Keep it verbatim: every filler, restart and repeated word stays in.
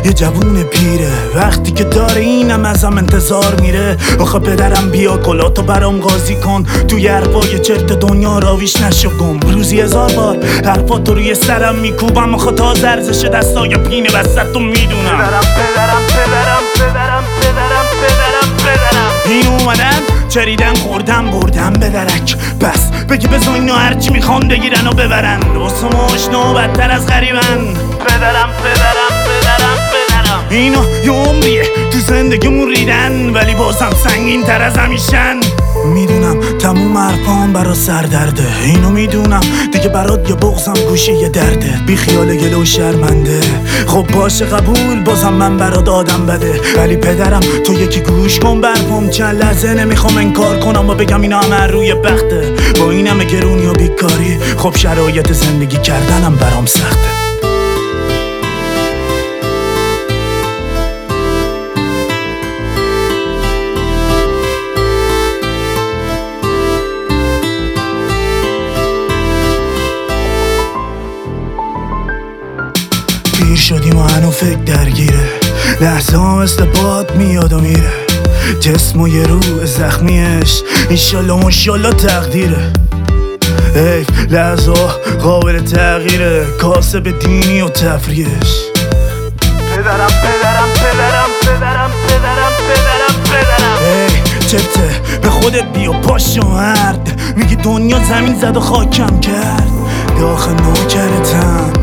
یه جوون پیره وقتی که داره اینم ازم انتظار میره. آخه پدرم بیا کلاتو برام قاضی کن، توی حرفای چرت دنیا راویش نشو گم. روزی هزار بار حرفاتو روی سرم میکوبم، آخه تا ارزش دستای پینه وسطو میدونم. پدرم پدرم پدرم پدرم پدرم پدرم پدرم این اومدن چریدن خوردن بردن به درک، بس بگی بزن اینا هرچی میخوان بگیرن و ببرن. واسه ما آشنا بدتر از غریبن. پدرم پدرم پدرم پدرم اینا یه عمریه تو زندگیمون ریدن، ولی بازم سنگین تر از همیشن. میدونم تموم حرفام برا سردرده، اینو میدونم دیگه برات یه بغزم گوشه یه درده. بی خیال گله و شرمنده، خب باشه قبول بازم من برات آدم بده. ولی پدرم تو یکی گوش کن برفام، چند لحظه نمیخوام انکار کنم و بگم اینا همه روی بخته. با این همه گرونی و بیکاری خب شرایط زندگی کردنم برام سخته. پیر شدیم و هنو فکر درگیره، لحظه ها مثل باد میاد و میره. جسم و یه روح زخمیش انشالله ماشالله تقدیره. حیف لحظه ها قابل تغییره، کاسب دینی و تفریش. پدرم پدرم پدرم پدرم پدرم پدرم پدرم ای چته به خودت بیا پاشو مرد، میگی دنیا زمین زد و خاکم کرد. داخل نوکرتم